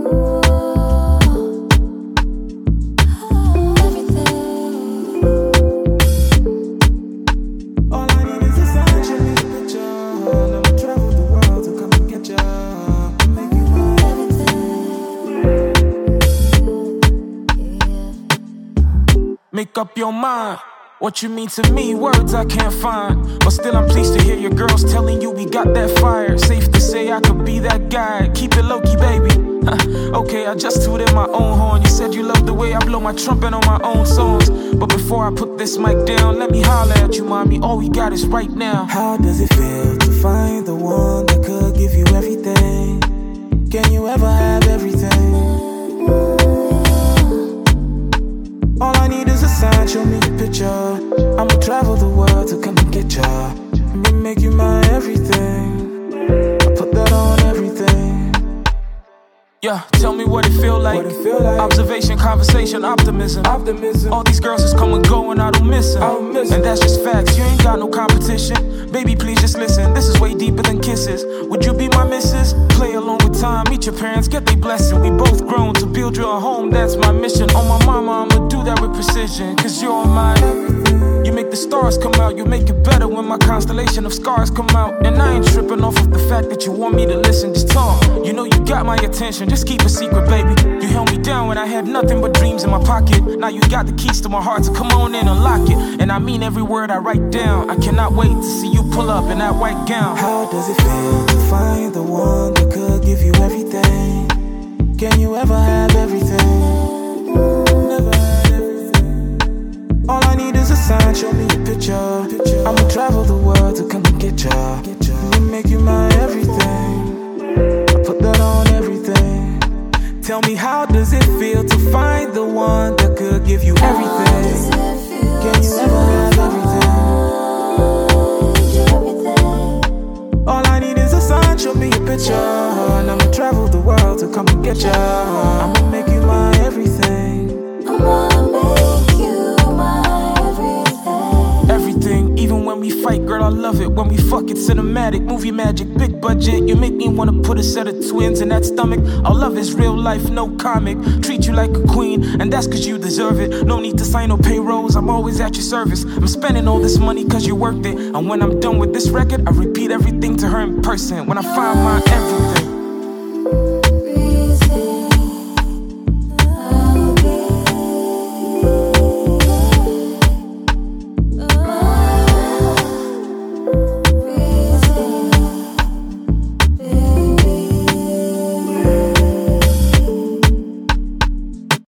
Make up your mind. What you mean to me, words I can't find. But still I'm pleased to hear your girls telling you we got that fire. Safe to say I could be that guy. Keep it low-key, baby. Okay, I just tooted my own horn. You said you love the way I blow my trumpet on my own songs. But before I put this mic down, let me holler at you, mommy. All we got is right now. How does it feel to find the one that could give you everything? Can you ever have everything? All I need is a sign, show me a picture. I'ma travel the world to come and get ya. Let me make you my everything. I put that on everything. Yeah, tell me what it feel like. Observation, conversation, optimism. All these girls just come and go and I don't miss them. And that's just facts, you ain't got no competition. Baby, please just listen, this is way deeper than kisses. Would you be my missus? Play along with time, meet your parents, get their blessing. We both grown to build you a home, that's my mission. On my mama, I'ma do that with precision. Cause you're my everything. You make the stars come out, you make it better when my constellation of scars come out. And I ain't tripping off of the fact that you want me to listen, just talk. You know you got my attention, just keep a secret, baby. You held me down when I had nothing but dreams in my pocket. Now you got the keys to my heart, so come on in and lock it. And I mean every word I write down. I cannot wait to see you pull up in that white gown. How does it feel to find the one that could give you everything? Can you ever have everything? Never had everything. All I need is a sign, show me a picture. I'ma travel the world to come and get ya. Let me make you my everything. I put that on everything. Tell me, how does it feel to find the one that could give you everything? Can you ever have everything? All I need is a sign, show me a picture. And I'ma travel the world to come and get ya. I'ma make you my everything. I'ma make you my everything. Everything, even when we fight, girl, I love it. When we fuck, it's cinematic, movie magic, big budget. You make me wanna put a set of twins in that stomach. Our love is real life, no comic. Treat you like a queen, and that's cause you deserve it. No need to sign no payrolls, I'm always at your service. I'm spending all this money cause you're worth it. And when I'm done with this record, I repeat everything to her in person. When I find my everything.